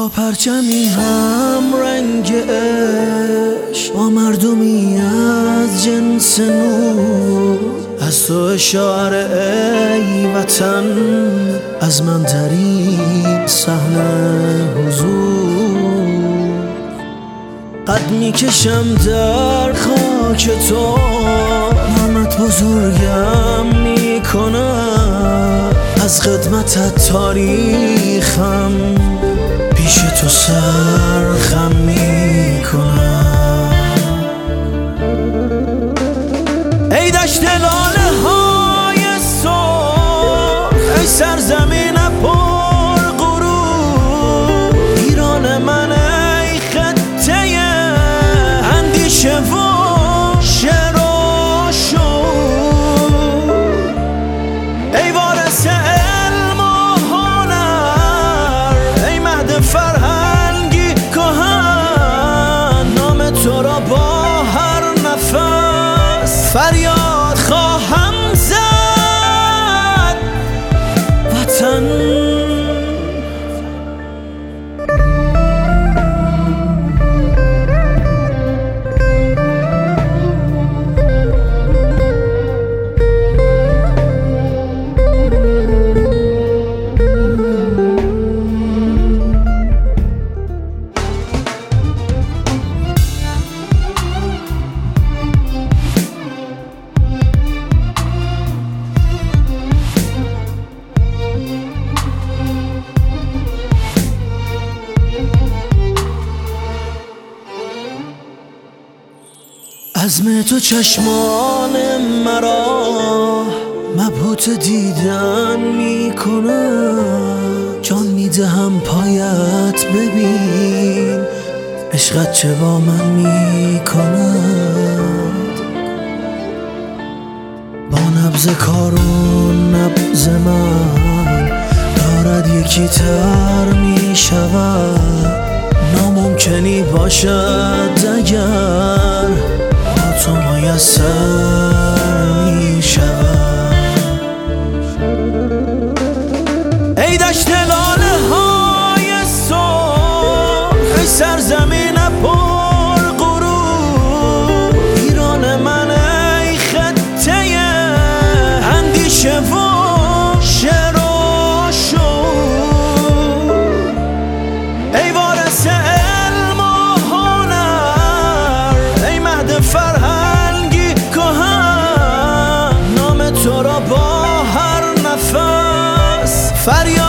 با پرچمی هم رنگ عشق، با مردمی از جنس نور، از تو اشاره ای وطن، از من در این صحنه حضور. قد میکشم در خاک تو، نامت بزرگم میکنم، از خدمتت تاریخم پیش تو سرخم میکنم. ای دشت لاله های سرخ، ای سرزمین پر غرور، ایران من ای خطه اندیشه و شعر و شور. ای وارث علم و هنر، ای مهد فرهنگی کهن، نام تو را با هر نفس فریاد خواهم زد وطن. عزم تو چشمان مرا مبهوت دیدن میکنم، جان میدهم پایت ببین عشقت چه با من میکند. با نبض کارون نبض من دارد یکی تر میشود، ناممکنی باشد اگر تو میسر میشود. ای دشت لاله های سرخ، ای سرزمین پر غرور، ایران من ای خطه اندیشه و شعر و شور. ای وارث علم و هنر، ای مهد فرهنگی کهن، نام تو را با هر نفس فریاد